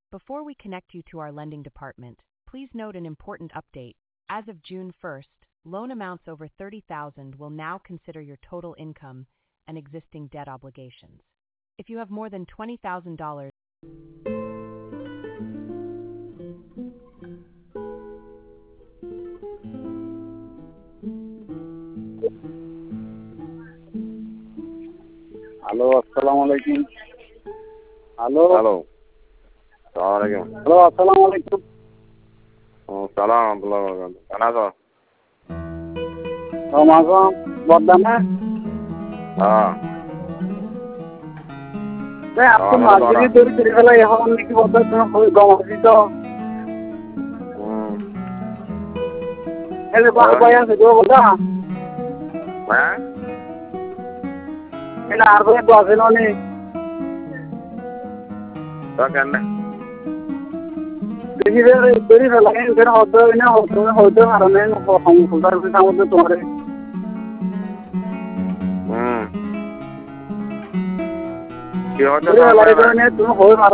Before we connect you to our lending department, please note an important update. As of June 1st, loan amounts over $30,000 will now consider your total income and existing debt obligations. If you have more than $20,000, hello, আসসালামু আলাইকুম। Hello hello, সালাম আলাইকুম। Hello, আসসালামু আলাইকুম। সালাম আব্দুল্লাহ বারকাত। কেন আছো? রমাগম বর্দানা হ্যাঁ, আপনি মাঝে ধরে ফিরে ফেলা এখন নাকি বর্দার গম দিত এলে বাই আছে গো বর্দা হ্যাঁ এলে আর করে বাজে ননি তো কেন দেখি ধরে ফেলা এখানে হতো কারণে সংসার সামর্থ্য তোমার কি হচ্ছে তুমি